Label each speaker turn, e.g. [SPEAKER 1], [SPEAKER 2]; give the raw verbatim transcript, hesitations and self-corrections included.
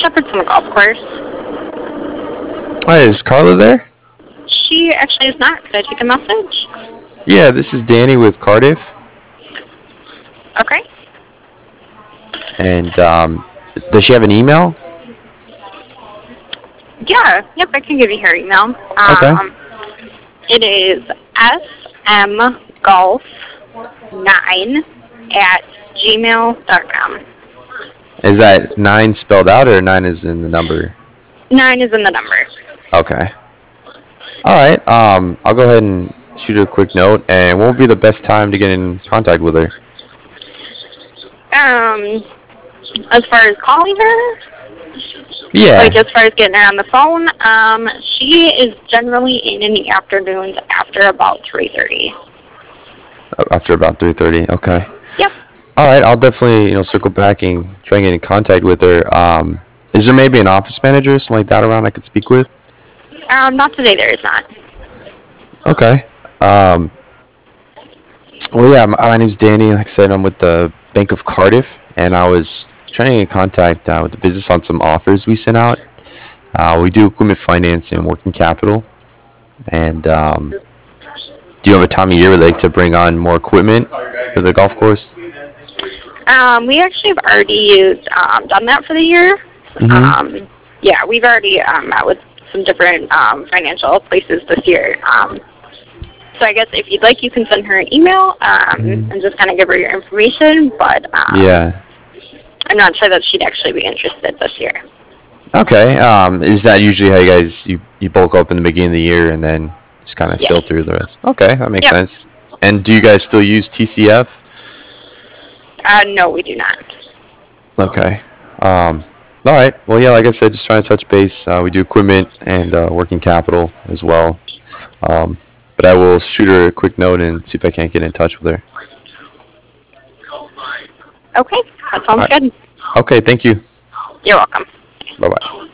[SPEAKER 1] Shepherd's on the golf course.
[SPEAKER 2] Hi, is Carla there?
[SPEAKER 1] She actually is not. Could I take a message?
[SPEAKER 2] Yeah, this is Danny with Cardiff.
[SPEAKER 1] Okay.
[SPEAKER 2] And um, does she have an email?
[SPEAKER 1] Yeah. Yep, I can give you her email.
[SPEAKER 2] Okay.
[SPEAKER 1] Um, it is smgolf nine at gmail dot com.
[SPEAKER 2] Is that nine spelled out or nine is in the number?
[SPEAKER 1] Nine is in the number.
[SPEAKER 2] Okay. All right. Um, I'll go ahead and shoot her a quick note. And what would be the best time to get in contact with her?
[SPEAKER 1] Um, as far as calling her,
[SPEAKER 2] Yeah.
[SPEAKER 1] like as far as getting her on the phone, um, she is generally in in the afternoons after about three thirty.
[SPEAKER 2] After about three thirty. Okay.
[SPEAKER 1] Yep.
[SPEAKER 2] All right. I'll definitely you know circle back and try and get in contact with her. Um, is there maybe an office manager or something like that around I could speak with?
[SPEAKER 1] Um, not today. There is not.
[SPEAKER 2] Okay. Um, well, yeah, my, my name's Danny. Like I said, I'm with the Bank of Cardiff, and I was trying to get in contact uh, with the business on some offers we sent out. Uh, we do equipment finance and working capital. And um, do you have a time of year where they like to bring on more equipment for the golf course?
[SPEAKER 1] Um, we actually have already used um, done that for the year.
[SPEAKER 2] Mm-hmm.
[SPEAKER 1] Um, yeah, we've already um, met with some different um, financial places this year. Um, so I guess if you'd like, you can send her an email um,
[SPEAKER 2] Mm-hmm.
[SPEAKER 1] and just kind of give her your information. But um,
[SPEAKER 2] Yeah.
[SPEAKER 1] I'm not sure that she'd actually be interested this year.
[SPEAKER 2] Okay. Um, is that usually how you guys you, you bulk up in the beginning of the year and then just kind of
[SPEAKER 1] Yes.
[SPEAKER 2] fill through the rest? Okay, that makes
[SPEAKER 1] Yep.
[SPEAKER 2] sense. And do you guys still use T C F?
[SPEAKER 1] Uh, no, we do not.
[SPEAKER 2] Okay. Um, all right. Well, yeah, like I said, just trying to touch base. Uh, we do equipment and uh, working capital as well. Um, but I will shoot her a quick note and see if I can't get in touch with her.
[SPEAKER 1] Okay, that sounds
[SPEAKER 2] All right.
[SPEAKER 1] good.
[SPEAKER 2] Okay. Thank you.
[SPEAKER 1] You're welcome.
[SPEAKER 2] Bye bye.